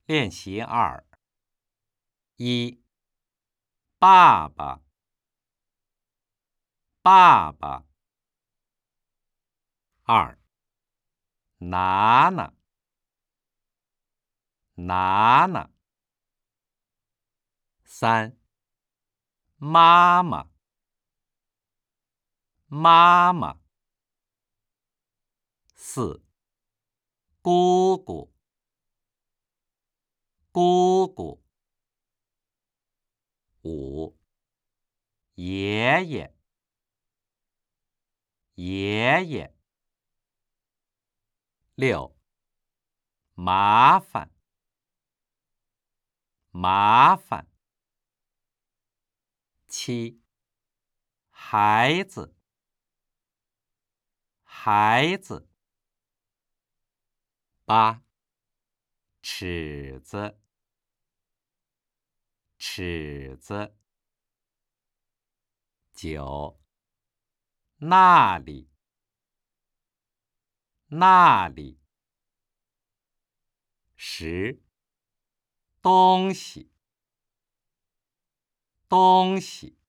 练习2：1、爸爸，爸爸。2、拿拿，拿拿。3、妈妈，妈妈。4、姑姑，姑姑。5、爷爷，爷爷。6、麻烦，麻烦。7、孩子，孩子。8、尺子，尺子。9、那里，那里。10、东西，东西。